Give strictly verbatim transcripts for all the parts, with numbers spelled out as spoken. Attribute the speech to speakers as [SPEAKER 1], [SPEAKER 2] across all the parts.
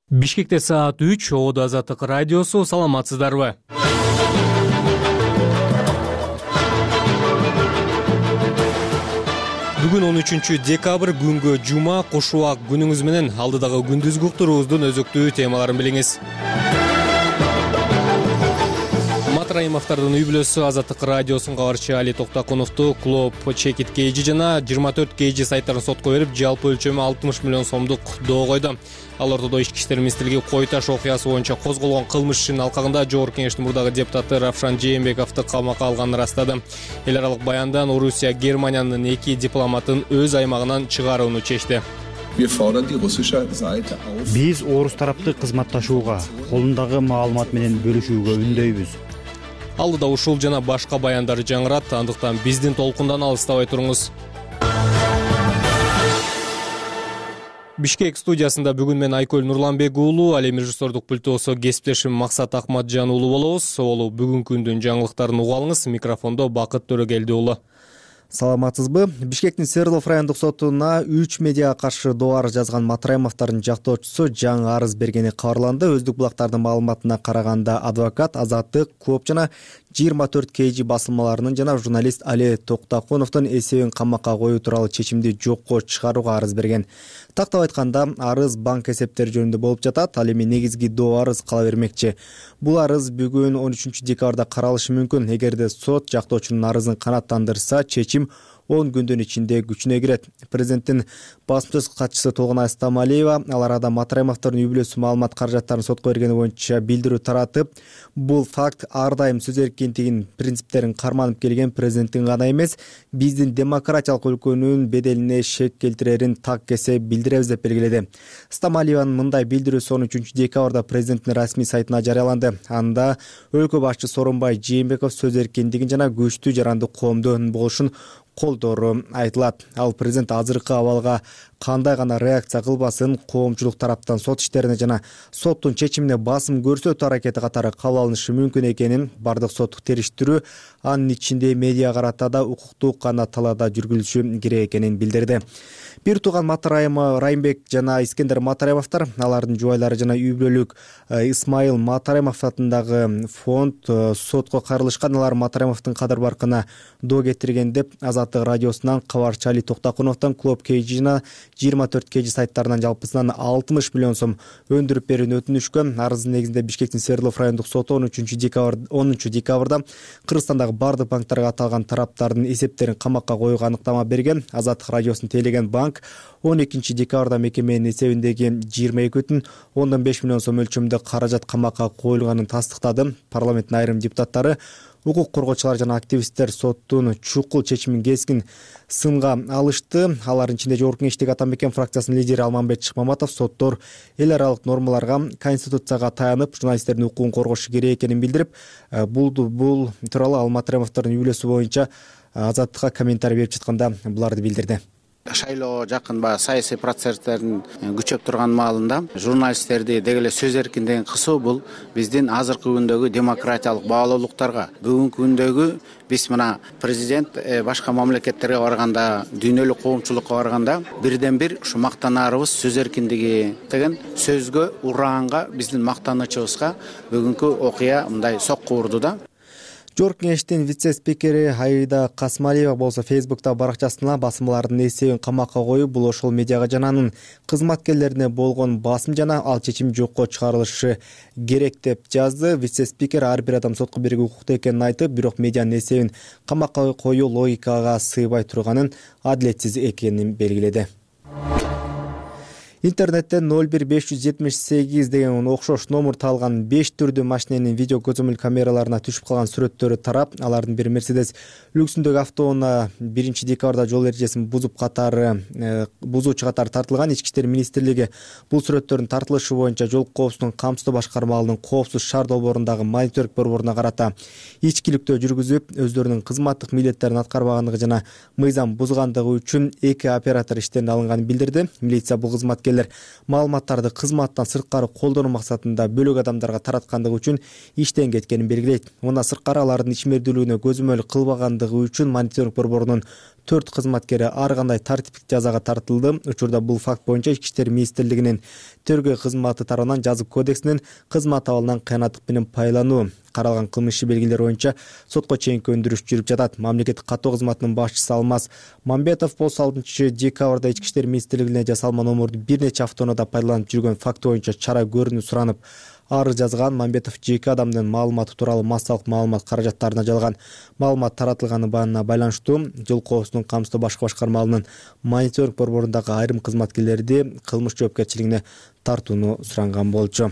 [SPEAKER 1] Бишкекте саат үч, Оодо Азаттык радиосу, саламатсыздарбы? Бүгүн он үчүнчү декабрь, күнгө жума, кош убак күнүңүз менен алдыдагы күндүзгү уктуруубуздун өзөктүү темаларын билиңиз. Матраимовдордун үй бүлөсү Азаттык радиосунун кабарчы Али Токтакуновду клуб Чекит Кейжи жана жыйырма төрт Кейжи сайттарын сотко берип, жалпы өлчөмү алтымыш миллион сомдук доо койду. Ал ортодо Ички иштер министрлиги Кой Таш окуясы боюнча козголгон кылмыш ишинин алкагында Жогорку Кеңештин мурдагы депутаты Равшан Жээнбековду камакка алганын ырастады. Эл аралык баяндан Орусия Германиянын эки дипломатын өз аймагынан чыгарууну чечти.
[SPEAKER 2] Биз орус тарапты кызматташууга, колундагы маалымат менен бөлүшүүгө үндөйбүз.
[SPEAKER 1] Алдыда ушул жана башка баяндар жаңырат, андыктан биздин толкундан алыстабай туруңуз. Бишкек студиясында бүгүн мен Айкөл Нурланбек уулу, ал эми режиссердук пультосо кесиптешим Максат Акматжан уулу болобуз. Олу бүгүнкү күндүн жаңылыктарын уга алыңыз. Микрофондо Бакыт Төрөгелди уулу.
[SPEAKER 3] Саламатсызбы? Бишкектин Свердлов райондук сотуна үч медиага каршы доо арыз жазган Матраимовдордун жактоочусу жаңы арыз бергени кабарланды. Өздүк булактардын маалыматына караганда адвокат Азаттык, Коп жана жыйырма төрт Кейжи басылмаларынын жана журналист Али Токтакуновдун эсебин камакка коюу тууралуу чечимди жокко чыгарууга арыз берген. Тактап айтканда, арыз банк эсептери жөнүндө болуп жатат. Ал эми негизги доо арыз кала бермекчи. Бул арыз бүгүн он үчүнчү декабрда каралышы мүмкүн. Эгерде сот жактоочунун арызын канааттандырса, чечим он күндүн ичинде күчүнө кирет. Президенттин басмачы катчысы Толгонай Стамалиева ал арада Матраимовдордун үй бүлөсү маалымат каражаттарын сотко бергени боюнча билдирүү таратып, бул факт ар дайым сөз эркиндигинин принциптерин карманып келген президенттин гана эмес, биздин демократиялык өлкөнүн беделине шек келтирерин так кесе билдиребиз деп белгиледи. Стамалиеванын мындай билдирүүсү он үчүнчү декабрда президенттин расмий сайтына жарыяланды. Анда өлкө башчысы Сооронбай Жээнбеков сөз эркиндигин жана күчтүү жарандык коомдун болушун колдоору айтылат. Ал президент азыркы абалга кандай гана реакция кылбасын, коомчулук тараптан сот иштерине жана соттун чечимине басым көрсөтүү аракети катары кабыл алынышы мүмкүн экенин, бардык соттук териштирүү анын ичинде медиа карата да укуктук гана талаада жүргүзүлүшү керек экенин билдирди. Бир тууган Матраим Райымбек жана Искендер Матраимовдор, алардын жубайлары жана үй бүлөлүк Исмайыл Матраимов атындагы фонд сотко кайрылышкан. Алар Матраимовдун кадыр баркына доо кетирген деп Азаттык радиосунан кабарчы Али Токтакуновдон клуб Кейжи жана жыйырма төрт Кейжи сайттарынан жалпысынан алтымыш миллион сом өндүрүп берүүнү өтүнүшкөн. Арыздын негизинде Бишкектин Свердлов райондук соту он үчүнчү декабрда Кыргызстандагы бардык банктарга аталган тараптардын эсептерин камакка коюуга аныктама берген. Азаттык радиосун тейлеген банк он экинчи декабрда мекеменин эсебиндеги жыйырма эки бүтүн ондон беш миллион сом өлчөмүндө каражат камакка коюлганын тастыктады. Парламенттин айрым депутаттары, укук коргоочулар жана активисттер соттун чукул чечимин кескин сынга алышты. Алардын ичинде Жогорку Кеңештеги Атамекен фракциясынын лидери Алмамбет Чыкмаматов соттор эл аралык нормаларга, конституцияга таянып, журналисттердин укугун коргошу керек экенин билдирип, бул бул тууралуу ал Матраимовдордун үй бүлөсү боюнча Азаттыкка комментарий берип жатканда буларды билдирди.
[SPEAKER 4] Шайлоо жакын баягы саясий процесстердин күчөп турган маалында журналисттерди деги эле сөз эркиндигин кысуу бул биздин азыркы күндөгү демократиялык баалуулуктарга, бүгүнкү күндөгү биз мына президент башка мамлекеттерге барганда, дүйнөлүк коомчулукка барганда бирден бир ушу мактанаарыбыз сөз эркиндиги деген сөзгө, ураанга, биздин мактанычыбызга бүгүнкү окуя мындай сокку урду да.
[SPEAKER 3] Жогорку Кеңештин вице-спикери Аида Касмалиева болсо Фейсбукта баракчасына басылмалардын эсебин камакка коюп, бул ошол медиага жана анын кызматкерлерине болгон басым жана ал чечим жокко чыгарылышы керек деп жазды. Вице-спикер ар бир адам сотко бирге укуктуу экенин айтып, бирок медианын эсебин камакка коюу логикага сыйбай турганын, адилетсиз экенин белгиледи. Интернеттен ноль бир беш жүз жетимиш сегиз деген окшош номер таалган беш түрдүү машиненин видео көзөмөл камераларына түшүп калган сүрөттөрү тарап, алардын бири Мерседес люксүндөгү автоунаа биринчи декабрда жол эрежесин бузуп катары бузуучу катары тартылган. Ички иштер министрлиги бул сүрөттөрдүн тартылышы боюнча жол коопсуздугун камсыздоо башкармалыгынын коопсуз шаар долбоорундагы мониторинг борборуна карата ичкиликтөө жүргүзүп, өздөрүнүн кызматтык милдеттерин аткарбагандыгы жана мыйзам бузгандыгы үчүн эки оператор иштен алынганын билдирди. Милиция бул кызматкерлер бергендер маалыматтарды кызматтан сырткары колдонуу максатында бөлөк адамдарга тараткандыгы үчүн иштен кеткенин белгилейт. Мындан сырткары алардын ишмердүүлүгүнө көзөмөл кылбагандыгы үчүн мониторинг борборунун төрт кызматкери ар кандай тартиптик жазага тартылды. Учурда бул факт боюнча Ички иштер министрлигинин тергөө кызматы тарабынан жазык кодексинин кызмат абалынан кыянаттык менен пайдалануу каралган кылмыш иши белгилери боюнча сотко чейинки өндүрүш жүрүп жатат. Мамлекеттик каттоо кызматынын башчысы Алмаз Мамбетов болсо алтынчы декабрда Ички иштер министрлигине жасалма номурду бир нече автоунаада пайдаланып жүргөн факты боюнча чара көрүүнү суранып арыз жазган. Мамбетов жеке адамдын маалыматы тууралуу массалык маалымат каражаттарына жалган маалымат таратылганына байланыштуу жол коопсуздугун камсыздоо башкы башкармалынын мониторинг борборундагы айрым кызматкерлерди кылмыш жоопкерчилигине тартууну суранган болчу.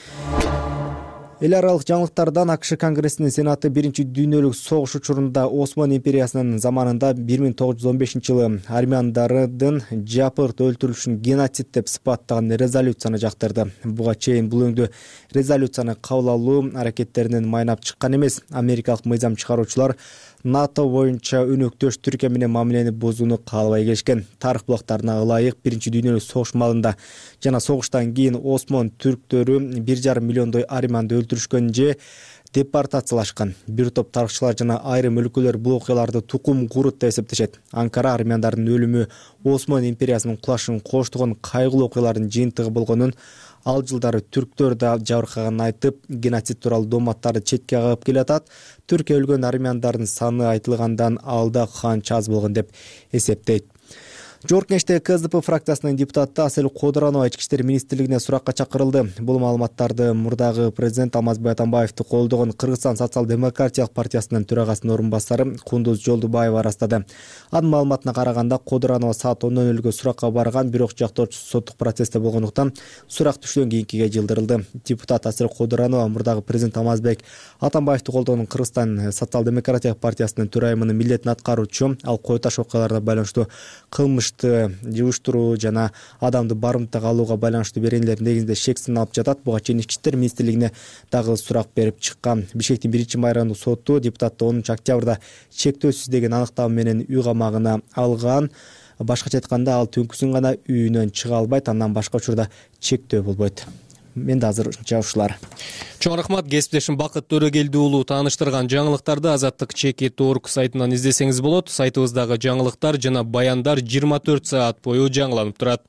[SPEAKER 3] Эл аралык жаңылыктардан АКШ Конгрессинин Сенаты биринчи дүйнөлүк согуш учурунда Осман империясынын заманында бир миң тогуз жүз он бешинчи жылы армяндардын жапырт өлтүрүлүшүн геноцид деп сыпаттаган резолюцияны жактырды. Буга чейин бул өңдө резолюцияны кабыл алуу аракеттеринен майнап чыккан эмес. Америкалык мыйзам чыгаруучулар НАТО боюнча өнөктөш Түркия менен мамилени бузууну каалабай келишкен. Тарых булактарына ылайык биринчи дүйнөлүк согуш маалында жана согуштан кийин Осман түрктөрү бир жарым миллиондой армянды өлтүрүшкөн же депортациялашкан. Бир топ тарыхчылар жана айрым өлкөлөр бул окуяларды тукум курут деп эсептешет. Анкара армяндардын өлүмү Осман империясынын кулашын коштогон кайгылуу окуялардын жыйынтыгы болгонун, ал жылдары түрктөр да жабыркаганын айтып, геноцид тууралуу дооматтарды четке кагып келатат. Түркия өлгөн армяндардын саны айтылгандан алда канча аз болгон деп эсептейт. Жогорку Кеңештеги КСДП фракциясынын депутаты Асель Кодуранова Ички иштер министрлигине суракка чакырылды. Бул маалыматтарды мурдагы президент Алмазбек Атамбаевди колдогон Кыргызстан социал-демократиялык партиясынын төрагасынын орун басары Кундуз Жолдубаева ырастады. Анын маалыматына караганда Кодуранова саат он нөл нөлгө суракка барган, бирок жактоочусу соттук процессте болгондуктан сурак түштөн кийинкиге жылдырылды. Депутат Асель Кодуранова мурдагы президент Алмазбек Атамбаевди колдогон Кыргызстан социал-демократиялык партиясынын төрайымынын милдетин аткаруучу. Ал Кой Таш окуяларына байланыштуу кылмыш жууштуруу жана адамды барымтага алууга байланыштуу беренелердин негизинде шексин алып жатат. Буга чейин Ички иштер министрлигине дагы сурак берип чыккан. Бишкектин биринчи майрандык соту депутатты онунчу октябрда чектөөсүз деген аныктама менен үй камагына алган. Башкача айтканда, ал түнкүсүн гана үйүнөн чыга албайт, андан башка учурда чектөө болбойт. Мен да азыр ушулар.
[SPEAKER 1] Чоң рахмат, кесиптешим Бакыт Төрөгелди уулу тааныштырган жаңылыктарды азаттык чекит точка орг сайтынан издесеңиз болот. Сайтыбыздагы жаңылыктар жана баяндар жыйырма төрт саат бою жаңыланып турат.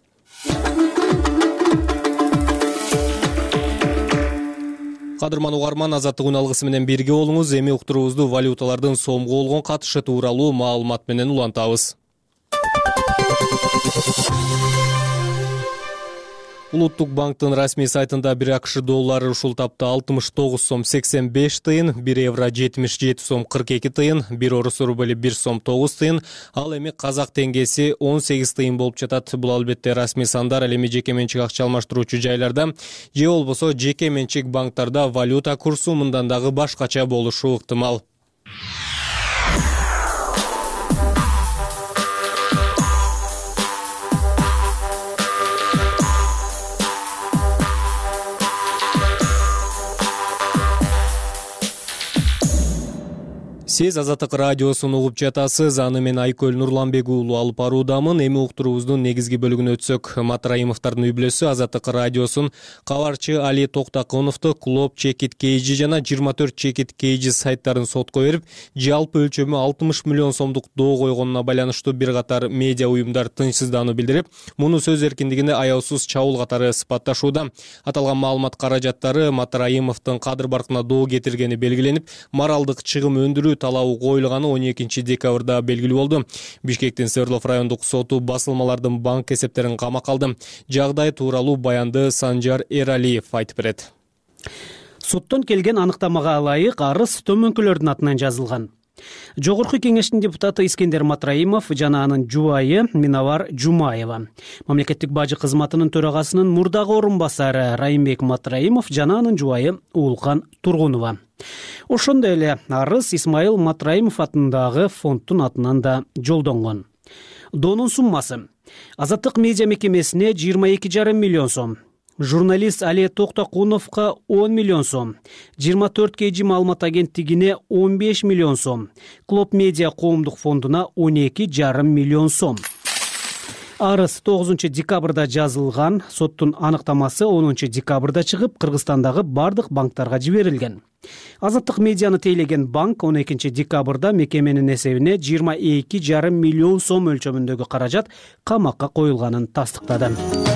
[SPEAKER 1] Кадырман угарман, азаттык үн алгысы менен бирге болуңуз. Эми уктуруубузду валюталардын сомго болгон катышы тууралуу маалымат менен улантабыз. Улуттук банктын расмий сайтында бир АКШ доллары ушул тапта алтымыш тогуз сом сексен беш тыйын, бир евро жетимиш жети сом кырк эки тыйын, бир орус рубли бир сом тогуз тыйын, ал эми казак теңгеси он сегиз тыйын болуп жатат. Бул албетте расмий сандар, ал эми жеке менчик акча алмаштыруучу жайларда же болбосо жеке менчик банктарда валюта курсу мындан дагы башкача болушу ыктымал. Сиз Азаттык радиосун угуп жатасыз. Аны мен Айкөл Нурланбек уулу алып баруудамын. Эми уктуруубуздун негизги бөлүгүнө өтсөк, Матраимовдордун үй бүлөсү Азаттык радиосун кабарчы Али Токтаконовду Клоп Чекит Кейджи жана жыйырма төрт Чекит Кейджи сайттарын сотко берип, жалпы өлчөмү алтымыш миллион сомдук доо койгонуна байланыштуу бир катар медиа уюмдар тынчсыздануу билдирип, муну сөз эркиндигине аяусуз чабуул катары сыпатташууда. Аталган маалымат каражаттары Матраимовдун кадыр баркына доо кетиргени белгиленип, моралдык чыгым өндүрүү талабы коюлганы он экинчи декабрда белгилүү болду. Бишкектин Свердлов райондук соту басылмалардын банк эсептерин камакка алды. Жагдай тууралуу баянды Санжар Эралиев айтып берет.
[SPEAKER 5] Соттон келген аныктамага ылайык арыз төмөнкүлөрдүн атынан жазылган. Жогорку кеңештин депутаты Искендер Матраимов жана анын жубайы Минавар Жумаева, мамлекеттик бажы кызматынын төрагасынын мурдагы орун басары Райымбек Матраимов жана анын жубайы Уулкан Тургунова. Ошондой эле арыз Исмаил Матраимов атындагы фонддун атынан да жолдонгон. Доонун суммасы Азаттык медиа мекемесине жыйырма эки жарым миллион сом, журналист Али Токтакуновго он миллион сом, жыйырма төрт Кейджи маалымат агенттигине он беш миллион сом, Клоп медиа коомдук фондуна он эки жарым миллион сом. Арыз тогузунчу декабрда жазылган, соттун аныктамасы онунчу декабрда чыгып, Кыргызстандагы бардык банктарга жиберилген. Азаттык медианы тейлеген банк он экинчи декабрда мекеменин эсебине жыйырма эки жарым миллион сом өлчөмүндөгү каражат камакка коюлганын тастыктады.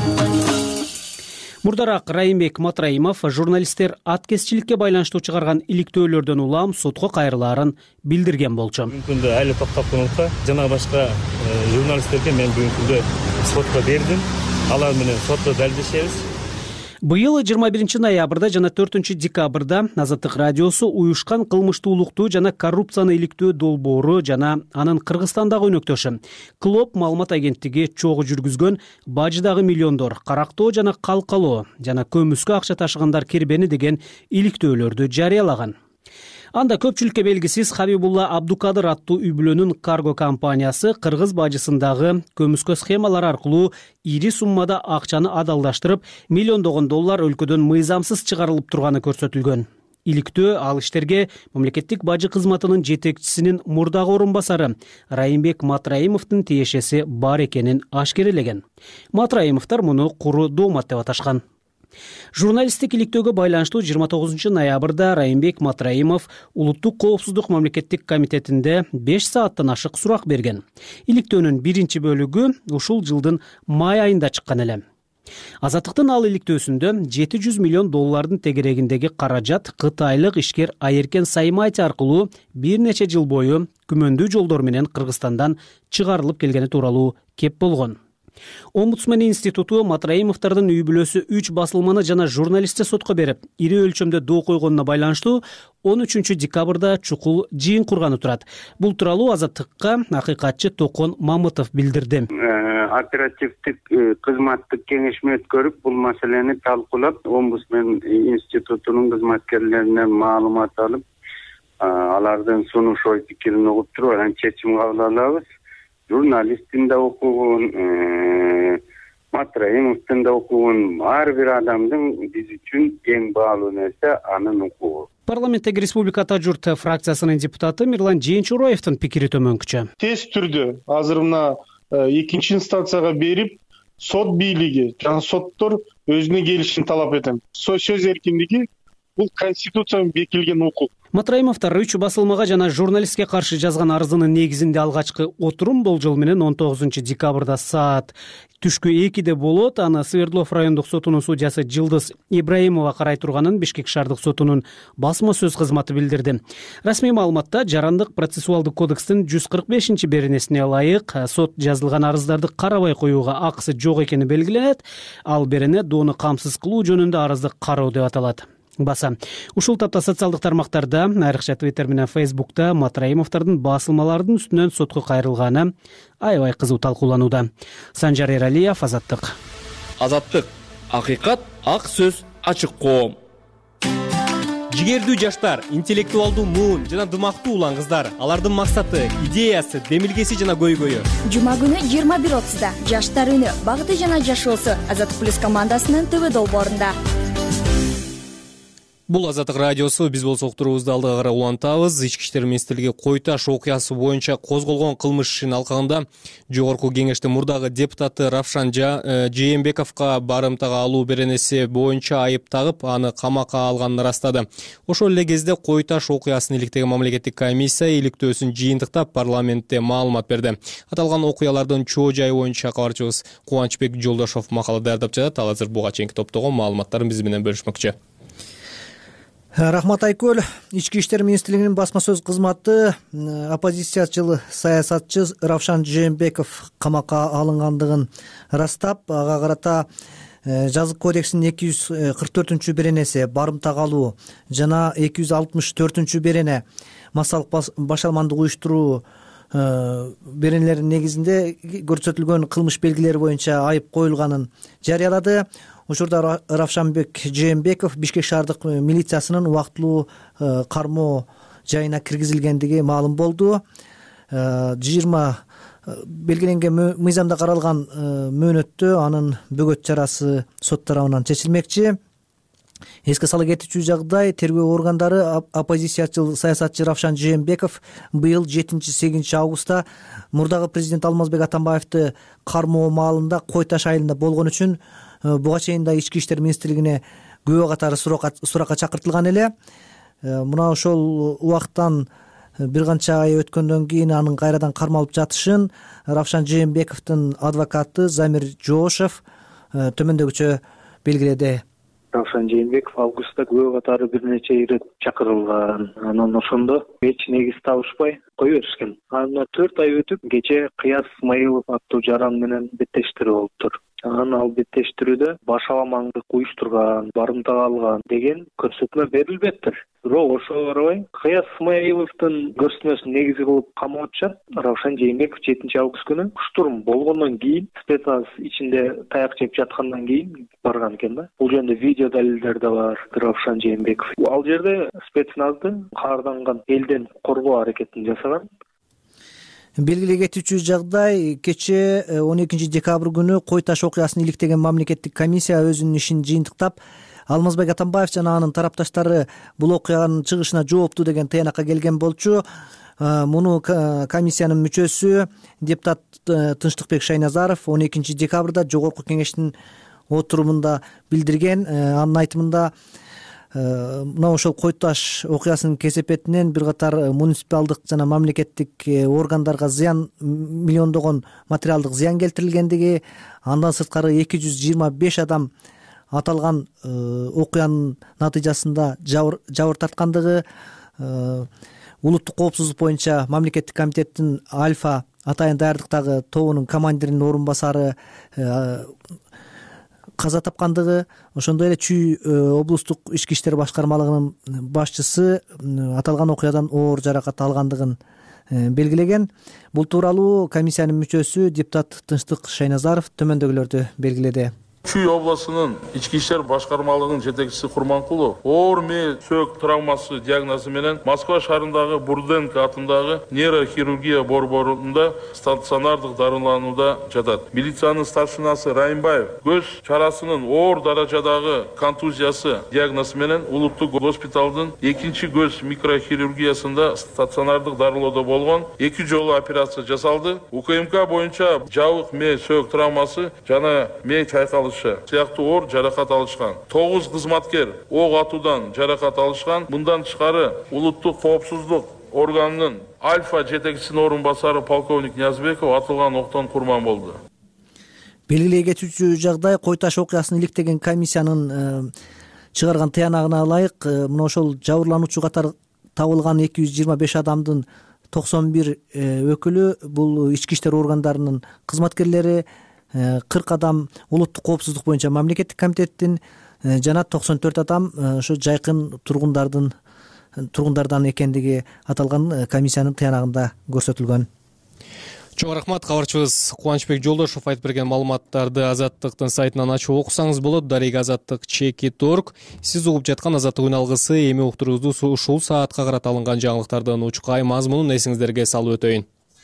[SPEAKER 5] Мурдараак Райымбек Матраимов журналисттер аткезчиликке байланыштуу чыгарган иликтөөлөрдөн улам сотко кайрылаарын билдирген болчу.
[SPEAKER 6] Бүгүнкү күндө айыл токтоп конукта жана башка журналисттерге мен бүгүнкү күндө сотко бердим. Алар менен сотто далилдешебиз.
[SPEAKER 5] Быйыл жыйырма биринчи ноябрда жана төртүнчү декабрда Азаттык радиосу уюшкан кылмыштуулукту жана коррупцияны иликтөө долбоору жана анын Кыргызстандагы өнөктөшү Клоп маалымат агенттиги чогуу жүргүзгөн бажыдагы миллиондор, карактоо жана калкалоо жана көмүскө акча ташыгандар кирбени деген иликтөөлөрдү жарыялаган. Анда көпчүлүккө белгисиз Хабибулла Абдукадыр аттуу үй бүлөнүн карго компаниясы кыргыз бажысындагы көмүскө схемалар аркылуу ири суммада акчаны адалдаштырып, миллиондогон доллар өлкөдөн мыйзамсыз чыгарылып турганы көрсөтүлгөн. Иликтөө ал иштерге мамлекеттик бажы кызматынын жетекчисинин мурдагы орун басары Райымбек Матраимовдун тиешеси бар экенин ашкерелеген. Матраимовдор муну куру доомат деп аташкан. Журналисттик иликтөөгө байланыштуу жыйырма тогузунчу ноябрда Райымбек Матраимов Улуттук коопсуздук мамлекеттик комитетинде беш сааттан ашык сурак берген. Иликтөөнүн биринчи бөлүгү ушул жылдын май айында чыккан эле. Азаттыктын ал иликтөөсүндө жети жүз миллион доллардын тегерегиндеги каражат кытайлык ишкер Айеркен Саймати аркылуу бир нече жыл бою күмөндүү жолдор менен Кыргызстандан чыгарылып келгени тууралуу кеп болгон. Омбудсмен институту Матраимовдордун үй бүлөсү үч басылманы жана журналистти сотко берип, ири өлчөмдө доо койгонуна байланыштуу он үчүнчү декабрда чукул жыйын курганы турат. Бул тууралуу Азаттыкка акыйкатчы Токон Мамытов билдирди.
[SPEAKER 7] Оперативдик кызматтык кеңешме өткөрүп, бул маселени талкуулап, Омбудсмен институтунун кызматкерлеринен маалымат алып, алардын сунуш ой пикирин угуп туруп, анан чечим кабыл алабыз. Журналисттин да окугун, Матраимовдун да окугун, ар бир адамдын биз үчүн эң баалуу нерсе анын окугу.
[SPEAKER 5] Парламенттеги Республика Ата-журт фракциясынын депутаты Мирлан Жээнчуроевдун пикири төмөнкүчө.
[SPEAKER 8] Тез түрдө азыр мына экинчи инстанцияга берип, сот бийлиги жана соттор өзүнө келишин талап этем. Сөз эркиндиги бул конституцияда бекитилген укук.
[SPEAKER 5] Матраимовдор үч басылмага жана журналистке каршы жазган арызынын негизинде алгачкы отурум болжол менен он тогузунчу декабрда саат түшкү экиде болот. Аны Свердлов райондук сотунун судьясы Жылдыз Ибраимова карай турганын Бишкек шаардык сотунун басма сөз кызматы билдирди. Расмий маалыматта Жарандык процессуалдык кодекстин жүз кырк бешинчи беренесине ылайык сот жазылган арыздарды карабай коюуга акысы жок экени белгиленет. Ал берене доону камсыз кылуу жөнүндө арызды кароо деп аталат. Баса. Ушул тапта социалдык тармактарда, айрыкча Twitter менен Facebook'та Матраимовдордун басылмалардын үстүнөн сотко кайрылганы аябай кызуу талкууланууда. Санжар Эралиев, Азаттык.
[SPEAKER 9] Азаттык. Акыйкат, ак сөз, ачык коом.
[SPEAKER 1] Жигердүү жаштар, интеллектуалдуу муун жана дымактуу улан кыздар, алардын максаты, идеясы, демилгеси жана көйгөйү.
[SPEAKER 10] Жума күнү жыйырма бир отузда жаштар үнү, багыты жана жашоосу Азаттык плюс командасынын ТВ долбоорунда.
[SPEAKER 1] Бул Азаттык радиосу, биз болсо уктуруубузду алдыга карай улантабыз. Ички иштер министрлиги Кой Таш окуясы боюнча козголгон кылмыш ишин алкагында жогорку кеңештин мурдагы депутаты Равшан Жээнбековго барымтага алуу беренеси боюнча айып тагып, аны камакка алганын ырастады. Ошол эле кезде Кой Таш окуясын иликтеген мамлекеттик комиссия иликтөөсүн жыйынтыктап парламентте маалымат берди. Аталган окуялардын чоо жайы боюнча кабарчыбыз Кубанычбек Жолдошов макала даярдап жатат. Ал азыр буга чейинки топтогон маалыматтарын биз менен бөлүшмөкчү.
[SPEAKER 3] Рахмат Айкөл. Ички иштер министрлигинин басма сөз кызматы оппозициячыл саясатчы Равшан Жээнбеков камакка алынгандыгын ырастап, ага карата жазык кодексинин эки жүз кырк төртүнчү беренеси барымтага алуу жана эки жүз алтымыш төртүнчү берене массалык башалмандык уюштуруу беренелеринин негизинде көрсөтүлгөн кылмыш белгилери боюнча айып коюлганын жарыялады. Учурда Равшанбек Жээнбеков Бишкек шаардык милициясынын убактылуу кармоо жайына киргизилгендиги маалым болду. жыйырма белгиленген мыйзамда каралган мөөнөттө анын бөгөт чарасы сот тарабынан чечилмекчи.
[SPEAKER 11] Эске сала кетүүчү жагдай, тергөө органдары оппозициячыл саясатчы Равшан Жээнбеков быйыл жетинчи сегизинчи августта мурдагы президент Алмазбек Атамбаевди кармоо маалында Кой Таш айылында болгон үчүн буга чейин да ички иштер министрлигине күбө катары суракка чакыртылган эле. Мына ошол убакыттан бир канча ай өткөндөн кийин анын кайрадан кармалып жатышын Равшан Жээнбековдун адвокаты Замир Жоошев төмөндөгүчө белгиледи.
[SPEAKER 12] Равшан Жээнбеков августта күбө катары бир нече ирет чакырылган. Анан ошондо эч негиз табышпай кое беришкен. Андан төрт ай өтүп, кече Кыяз Исмаилов аттуу жаран менен беттештирүү болуптур. Анан ал беттештирүүдө баш аламандык уюштурган, барымтага алган деген көрсөтмө берилбептир. Бирок ошого карабай Кыяз Исмаиловдун көрсөтмөсүн негизи кылып камап атышат. Равшан Жээнбеков жетинчи август күнү штурм болгондон кийин, спецназ ичинде таяк жеп жаткандан кийин барган экен да. Бул жөнүндө видео далилдер да бар. Равшан Жээнбеков ал жерде спецназды каарданган элден коргоо аракетин жасаган.
[SPEAKER 11] Белгилей кетүүчү жагдай, кече он экинчи декабрь күнү Кой Таш окуясын иликтеген мамлекеттик комиссия өзүнүн ишин жыйынтыктап, Алмазбек Атамбаев жана анын тарапташтары бул окуянын чыгышына жооптуу деген тыянакка келген болчу. Муну комиссиянын мүчөсү депутат Тынчтыкбек Шайназаров он экинчи декабрда жогорку кеңештин отурумунда билдирген. Анын айтымында мына ошол Кой Таш окуясынын кесепетинен бир катар муниципалдык жана мамлекеттик органдарга зыян, миллиондогон материалдык зыян келтирилгендиги, андан сырткары эки жүз жыйырма беш адам аталган окуянын натыйжасында жабыр тарткандыгы, улуттук коопсуздук боюнча мамлекеттик комитеттин Альфа атайын даярдыктагы тобунун командиринин орун басары каза тапкандыгы, ошондой эле Чүй облустук ички иштер башкармалыгынын башчысы аталган окуядан оор жаракат алгандыгын белгилеген. Бул тууралуу комиссиянын мүчөсү депутат Тынчтык Шайназаров төмөндөгүлөрдү белгиледи.
[SPEAKER 13] Чүй областынын ички иштер башкармалыгынын жетекчиси Курманкулов оор мээ сөөк травмасы диагнозу менен Москва шаарындагы Бурденко атындагы нейрохирургия борборунда стационардык дарыланууда жатат. Милициянын старшинасы Райымбаев көз чарасынын оор даражадагы контузиясы диагнозу менен улуттук госпиталдын экинчи көз микрохирургиясында стационардык дарылоодо болгон, эки жолу операция жасалды. УКМК боюнча жабык мээ сөөк травмасы жана мээ чайкалышы сыяктуу оор жаракат алышкан. тогуз кызматкер ок атуудан жаракат алышкан. Мындан тышкары улуттук коопсуздук органынын Альфа жетекчисинин орун басары полковник Ниязбеков атылган октон курман болду.
[SPEAKER 11] Белгилей кетүүчү жагдай, Кой Таш окуясын иликтеген комиссиянын чыгарган тыянагына ылайык, мына ошол жабырлануучу катары табылган эки жүз жыйырма беш адамдын токсон бир өкүлү бул ички иштер органдарынын кызматкерлери, кырк адам улуттук коопсуздук боюнча мамлекеттик комитеттин жана токсон төрт адам ошо жайкын тургундардын тургундардан экендиги аталган комиссиянын тыянагында көрсөтүлгөн.
[SPEAKER 1] Чоң рахмат, кабарчыбыз Кубанычбек Жолдошов айтып берген маалыматтарды Азаттыктын сайтынан ачып окусаңыз болот. Дарек азаттык чекит орг. Сиз угуп жаткан Азаттык үн алгысы эми уктуруубузду ушул саатка карата алынган жаңылыктардын учкай мазмунун эсиңиздерге салып өтөйүн.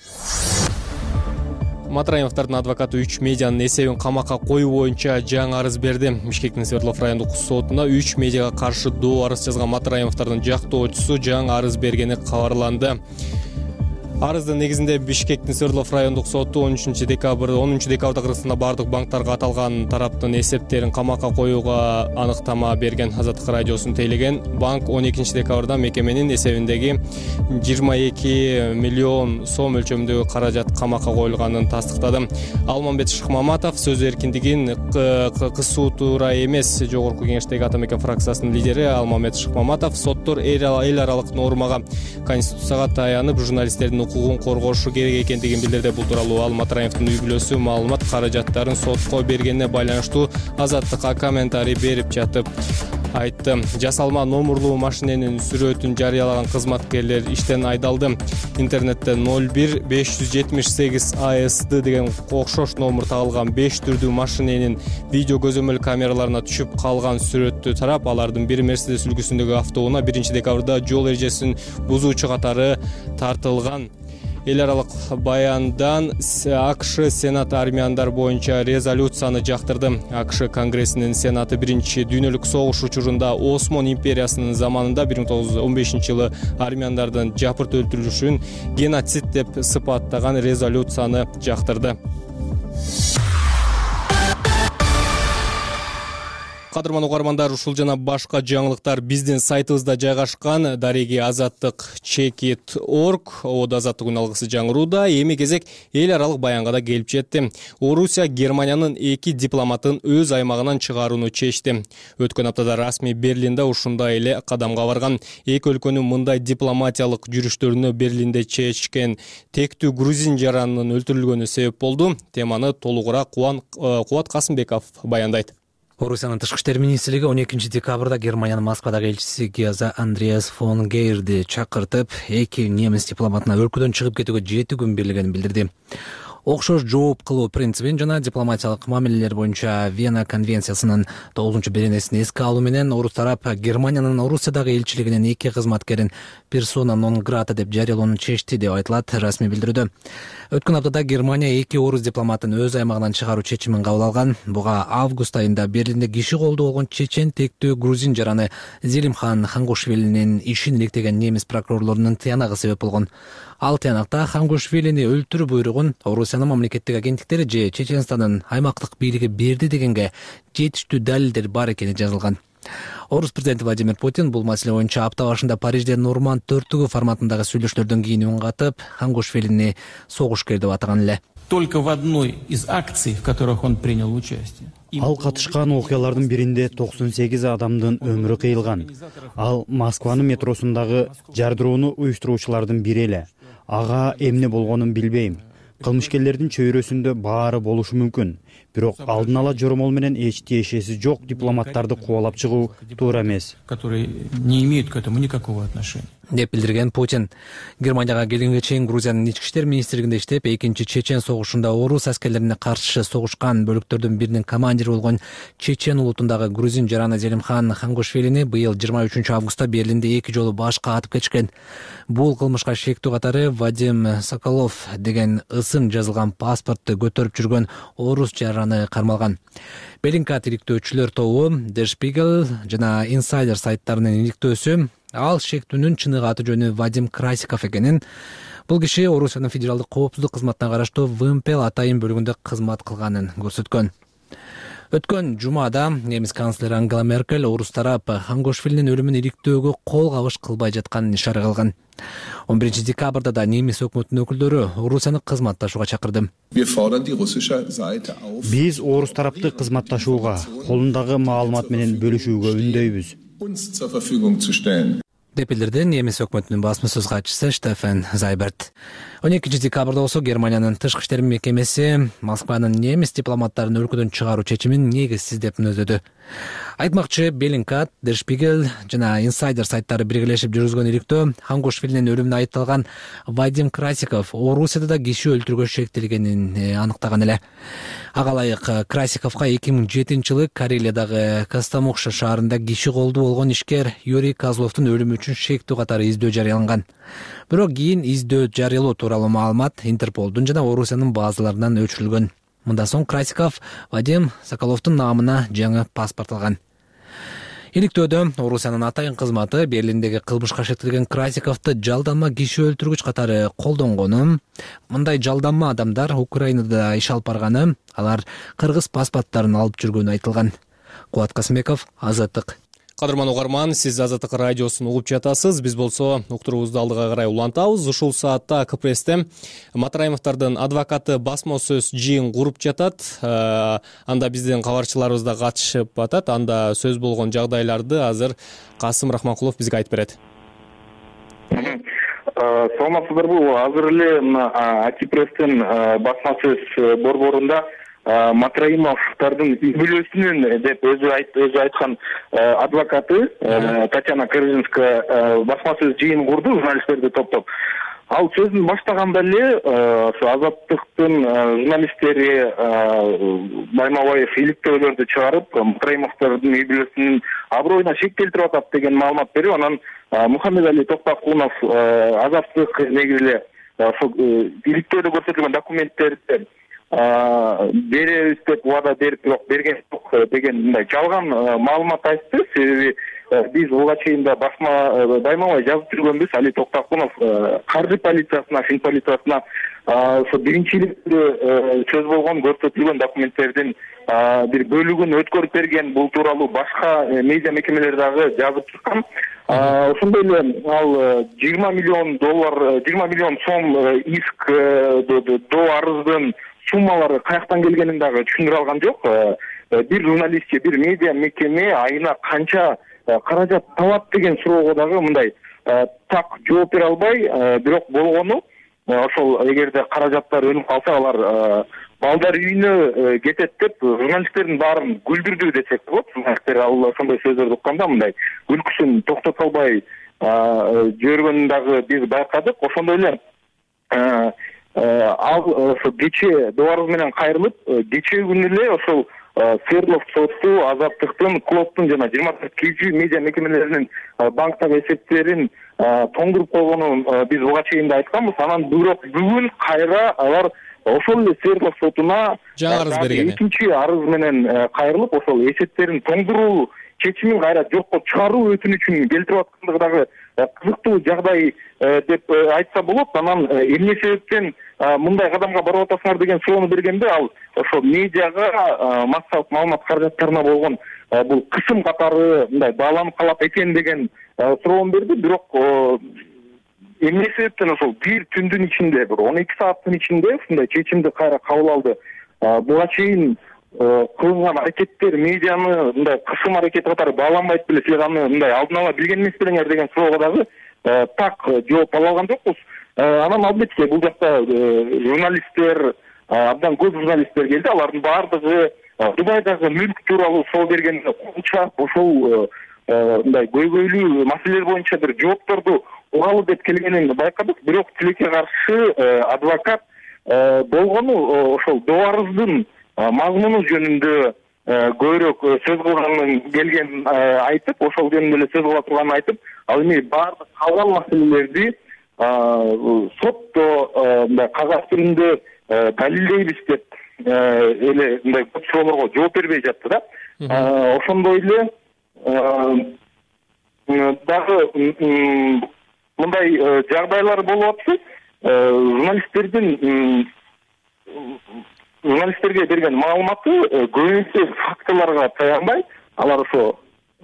[SPEAKER 1] Матраимовдордун адвокаты үч медианын эсебин камакка коюу боюнча жаңы арыз берди. Бишкектин Свердлов райондук сотуна үч медиага каршы доо арыз жазган Матраимовдордун жактоочусу жаңы арыз бергени кабарланды. Арыздын негизинде Бишкектин Свердлов райондук соту он үчүнчү декабрь онунчу декабрда Кыргызстанда бардык банктарга аталган тараптын эсептерин камакка коюуга аныктама берген. Азаттык радиосун тейлеген банк он экинчи декабрда мекеменин эсебиндеги жыйырма эки миллион сом өлчөмүндөгү каражат камакка коюлганын тастыктады. Алмамбет Шыкмаматов сөз эркиндигин кысуу туура эмес. Жогорку кеңештеги ата мекен фракциясынын лидери Алмамбет Шыкмаматов соттор эл аралык нормага, конституцияга таянып журналисттердин укугун коргошу керек экендигин билдирди. Бул тууралуу ал Матраимовдун үй бүлөсү маалымат каражаттарын сотко бергенине байланыштуу Азаттыкка комментарий берип жатып айтты. Жасалма номурлуу машиненин сүрөтүн жарыялаган кызматкерлер иштен айдалды. Интернетте ноль бир беш жүз жетимиш сегиз А С Д деген окшош номер тагылган беш түрдүү машиненин видео көзөмөл камераларына түшүп калган сүрөттү тарап, алардын бири Мерседес үлгүсүндөгү автоунаа биринчи декабрда жол эрежесин бузуучу катары тартылган. эл аралык баяндан АКШ Сенаты армияндар боюнча резолюцияны жактырды. АКШ Конгрессинин Сенаты биринчи дүйнөлүк согуш учурунда Осман империясынын заманында бир миң тогуз жүз он бешинчи жылы армияндардын жапырт өлтүрүлүшүн геноцид деп сыпаттаган резолюцияны жактырды. Кадырман угармандар, ушул жана башка жаңылыктар биздин сайтыбызда жайгашкан. Дареги азаттык чекит точка орг Од азаттыгын алгысы жаңырууда. Эми кезек эл аралык баянга да келип жетти. Орусия Германиянын эки дипломатын өз аймагынан чыгарууну чечти. Өткөн аптада расмий Берлинде ушундай эле кадамга барган. Эки өлкөнүн мындай дипломатиялык жүрүштөрүнө Берлинде чечкен тектүү грузин жаранынын өлтүрүлгөнү себеп болду. Теманы толугураак Кубат Касымбеков баяндайт.
[SPEAKER 14] Орусиянын тышкы иштер министрлиги он экинчи декабрда Германиянын Москвадагы элчиси Геза Андреас фон Гейрди чакыртып, эки немис дипломатына өлкөдөн чыгып кетүүгө жети күн берилгенин билдирди. Окшош жооп кылуу принцибин жана дипломатиялык мамилелер боюнча Вена конвенциясынын тогузунчу беренесин эске алуу менен орус тарап Германиянын Орусиядагы элчилигинин эки кызматкерин персона нон грата деп жарыялоону чечти деп айтылат расмий билдирүүдө. Өткөн аптада Германия эки орус дипломатын өз аймагынан чыгаруу чечимин кабыл алган. Буга август айында Берлинде киши колдуу болгон чечен тектүү грузин жараны Зелимхан Хангушвилинин ишин иликтеген немис прокурорлорунун тыянагы себеп болгон. Ал тыянакта Хангушвилини өлтүрүү буйругун Орусиянын мамлекеттик агенттиктери же Чеченстандын аймактык бийлиги берди дегенге жетиштүү далилдер бар экени жазылган. Орус президенти Владимир Путин бул маселе боюнча апта башында Парижде Норманд төрттүгү форматындагы сүйлөшүүлөрдөн кийин үн катып, Хангушвилини согушкер деп атаган эле.
[SPEAKER 15] Только в одной из акций, в которых он принял участие.
[SPEAKER 2] Ал катышкан окуялардын биринде токсон сегиз адамдын өмүрү кыйылган. Ал Москванын метросундагы жардырууну уюштуруучулардын бири эле. Ага эмне болгонун билбейм. Кылмышкерлердин чөйрөсүндө баары болушу мүмкүн. Бирок алдын ала жоромол менен эч тиешеси жок дипломаттарды кубалап чыгуу туура эмес.
[SPEAKER 15] Которые не имеют к этому никакого отношения.
[SPEAKER 14] Деп билдирген Путин. Германияга келгенге чейин Грузиянын ички иштер министрлигинде иштеп, экинчи чечен согушунда орус аскерлерине каршы согушкан бөлүктөрдүн биринин командири болгон Чечен улутундагы грузин жараны Зелимхан Хангушвилини быйыл жыйырма үчүнчү августта Берлинде эки жолу башка атып кетишкен. Бул кылмышка шектүү катары Вадим Соколов деген ысым жазылган паспортты көтөрүп жүргөн орус жараны кармалган. Беллинкат иликтөөчүлөр тобу Der Spiegel жана Insider сайттарынын иликтөөсү ал шектүүнүн чыныгы аты жөнү Вадим Красиков экенин, бул киши Орусиянын федералдык коопсуздук кызматына караштуу ВМП атайын бөлүгүндө кызмат кылганын көрсөткөн. Өткөн жумада немис канцлери Ангела Меркель орус тарап Хангушвилинин өлүмүн иликтөөгө кол кабыш кылбай жатканын ишара кылган. он биринчи декабрда да немис өкмөтүнүн өкүлдөрү Орусияны кызматташууга чакырды.
[SPEAKER 2] Биз орус тарапты кызматташууга, колундагы маалымат менен бөлүшүүгө үндөйбүз.
[SPEAKER 14] Деп билдирди немис өкмөтүнүн басма сөз катчысы Штефан Зайберт. он экинчи декабрда болсо Германиянын тышкы иштер мекемеси Москванын немис дипломаттарын өлкөдөн чыгаруу чечимин негизсиз деп мүнөздөдү. Айтмакчы Беллинкат, Der Spiegel жана Insider сайттары биргелешип жүргүзгөн иликтөө Хангушвилинин өлүмүнө айыпталган Вадим Красиков Орусияда да киши өлтүрүүгө шектелгенин аныктаган эле. Ага ылайык Красиковго эки миң жетинчи жылы Карелиядагы Костомукша шаарында киши колдуу болгон ишкер Юрий Козловдун өлүмү үчүн шектүү катары издөө жарыяланган. Бирок кийин издөө жарыялоо тууралуу маалымат Интерполдун жана Орусиянын базаларынан өчүрүлгөн. Мындан соң Красиков Вадим Соколовдун наамына жаңы паспорт алган. Иликтөөдө Орусиянын атайын кызматы Берлиндеги кылмышка шектелген Красиковду жалданма киши өлтүргүч катары колдонгону, мындай жалданма адамдар Украинада иш алып барганы, алар кыргыз паспорттарын алып жүргөнү айтылган. Кубат Касымбеков, Азаттык.
[SPEAKER 1] Кадырман угарман, сиз Азаттык радиосун угуп жатасыз. Биз болсо уктуруубузду алдыга карай улантабыз. Ушул саатта Кыпресте Матраимовдордун адвокаты басма сөз жыйын куруп жатат. Анда биздин кабарчыларыбыз да катышып атат. Анда сөз болгон жагдайларды азыр Касым Рахманкулов бизге айтып берет.
[SPEAKER 7] Саламатсыздарбы? Азыр эле Кыпрестин басма сөз борборунда Матраимовдордун үй бүлөсүнүн деп өзү айткан адвокаты Татьяна Корзинская басма сөз жыйын курду, журналисттерди топтоп. Ал сөзүн баштаганда эле Азаттыктын журналисттери Баймабаев иликтөөлөрдү чыгарып, Матраимовдордун үй бүлөсүнүн аброюна шек келтирип атат деген маалымат берип, анан Мухаммед Али Токтакунов Азаттык негизи эле
[SPEAKER 16] ошол иликтөөлө көрсөтүлгөн документтерди беребиз деп убада берип бирок берген жок деген мындай жалган маалымат айтты. Себеби биз буга чейин да басма даймабай жазып жүргөнбүз. Али Токтокунов каржы полициясына, фин полициясына ошо биринчиликте сөз болгон көрсөтүлгөн документтердин бир бөлүгүн өткөрүп берген. Бул тууралуу башка медиа мекемелер дагы жазып чыккан. Ошондой эле ал жыйырма миллион доллар, жыйырма миллион сом иск доо арыздын суммалары каяктан келгенин дагы түшүндүрө алган жок. Бир журналистке бир медиа мекеме айына канча каражат талап деген суроого дагы мындай так жооп бере албай, бирок болгону ошол эгерде каражаттар өнүп калса алар балдар үйүнө кетет деп журналисттердин баарын күлдүрдү десек болот. Журналисттер ал ошондой сөздөрдү укканда мындай күлкүсүн токтото албай жибергөнүн дагы биз байкадык. Ошондой эле ал ошо кечээ доо арыз менен кайрылып, кечээ күнү эле ошол Свердлов соту Азаттыктын, Клубтун жана жыйырма төрт кей жи медиа мекемелеринин банктагы эсептерин тоңдуруп койгонун биз буга чейин да айтканбыз. Анан бирок бүгүн кайра алар ошол эле Свердлов сотуна
[SPEAKER 1] жаңы арыз берген.
[SPEAKER 16] Экинчи арыз менен кайрылып, ошол эсептерин тоңдуруу чечимин кайра жокко чыгаруу өтүнүчүн келтирип аткандыгы дагы кызыктуу жагдай деп айтса болот. Анан эмне себептен мындай кадамга барып атасыңар деген суроону бергенде ал ошо медиага массалык маалымат каражаттарына болгон бул кысым катары мындай бааланып калат экен деген суроон берди. Бирок эмне себептен ошол бир түндүн ичинде, бир он эки сааттын ичинде ушундай чечимди кайра кабыл алды. Буга чейин кылынган аракеттер медианы мындай кысым аракети катары бааланбайт беле, силер аны мындай алдын ала билген эмес белеңер деген суроого дагы так жооп ала алган жокпуз. Анан албетте бул жакта журналисттер, абдан көп журналисттер келди. Алардын баардыгы Дубайдагы мүлк тууралуу соо бергенде кулчап ошол мындай көйгөйлүү маселелер боюнча бир жоопторду угалы деп келгенин байкадык. Бирок тилекке каршы адвокат болгону ошол доо арыздын мазмуну жөнүндө көбүрөөк сөз кылганын келгенин айтып, ошол жөнүндө эле сөз кыла турганын айтып, ал эми баардык калган маселелерди сотто мындай кагаз түрүндө далилдейбиз деп эле мындай көп суроолорго жооп бербей жатты да. Ошондой эле дагы мындай жагдайлар болуп атты. Журналисттердин журналисттерге берген маалыматы көбүнчө фактыларга таянбай, алар ошо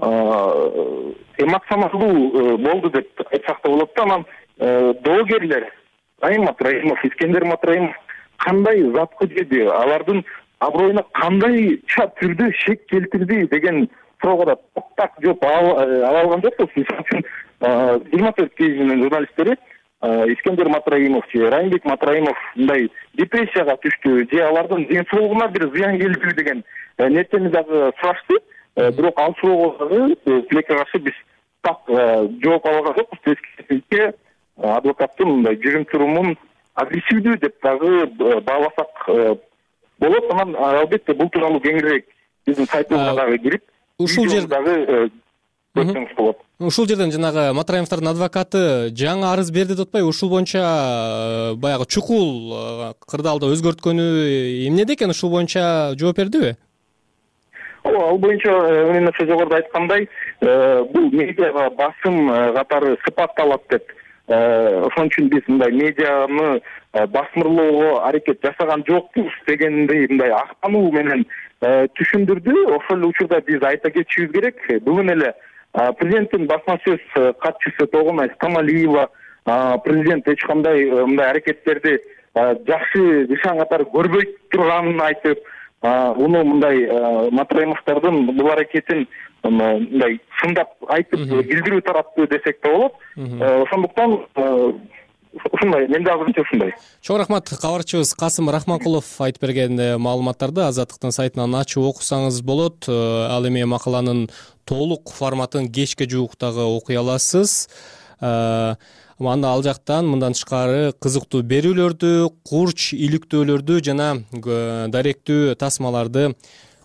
[SPEAKER 16] эмоционалдуу болду деп айтсак да болот да. Анан доогерлер Раим Матраимов, Искендер Матраимов кандай затты жеди, алардын аброюна кандайча түрдө шек келтирди деген суроого да так жооп ала алган жокпуз. Мисалы үчүн жыйырма төрт кей жинин журналисттери Искендер Матраимов же Райымбек Матраимов мындай депрессияга түштү же алардын ден соолугуна бир зыян келди деген нерсени дагы сурашты. Бирок ал суроого дагы тилекке каршы биз так жооп ала алган жокпуз. Тескерисинче адвокаттын мындай жүрүм турумун агрессивдүү деп дагы бааласак болот. Анан албетте бул тууралуу кеңирээк биздин сайтыбызга дагы кирип ушул жер дагы көрсөңүз болот.
[SPEAKER 1] Ушул жерден жанагы Матраимовдун адвокаты жаңы арыз берди деп атпайбы? Ушул боюнча баягы чукул кырдаалда өзгөрткөнү эмнеде экен? Ушул боюнча жооп бердиби?
[SPEAKER 16] Ооба, ал боюнча менен жогоруда айткандай, бул медиага басым катары сыпатталат деп, ошон үчүн биз мындай медианы басмырлоого аракет жасаган жокпуз дегендей мындай актануу менен түшүндүрдү. Ошол эле учурда биз айта кетишибиз керек, бүгүн эле президенттин басма сөз катчысы Тогунай Стамалиева президент эч кандай мындай аракеттерди жакшы нышан катары көрбөй турганын айтып, уну мындай Матраимовдордун бул аракетин мындай сындап айтып билдирүү тараптуу десек да болот. Ошондуктан ушундай, мен дагы ушундай.
[SPEAKER 1] Чоң рахмат. Кабарчыбыз Касым Рахманкулов айтып берген маалыматтарды Азаттыктын сайтынан ачып окусаңыз болот. Ал эми макаланын толук форматын кечке жуук дагы окуй аласыз. Анда ал жактан мындан тышкары кызыктуу берүүлөрдү, курч иликтөөлөрдү жана даректүү тасмаларды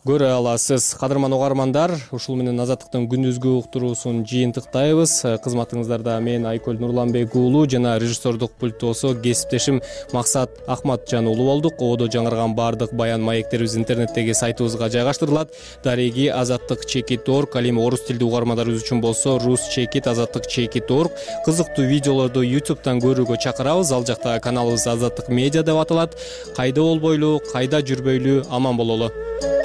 [SPEAKER 1] көрө аласыз. Кадырман угармандар, ушул менен Азаттыктын күндүзгү уктуруусун жыйынтыктайбыз. Кызматыңыздарда мен Айкөл Нурланбек уулу жана режиссердук пульттосу кесиптешим Максат Ахматжан уулу болдук. Ободо жаңырган баардык баян маектерибиз интернеттеги сайтыбызга жайгаштырылат. Дареги азаттык чекит точка орг, ал эми орус тилдүү угармандарыбыз үчүн болсо рус чекит азаттык чекит точка орг. Кызыктуу видеолорду ютубтан көрүүгө чакырабыз. Ал жакта каналыбыз Азаттык медиа деп аталат. Кайда болбойлу, кайда жүрбөйлү, аман бололу.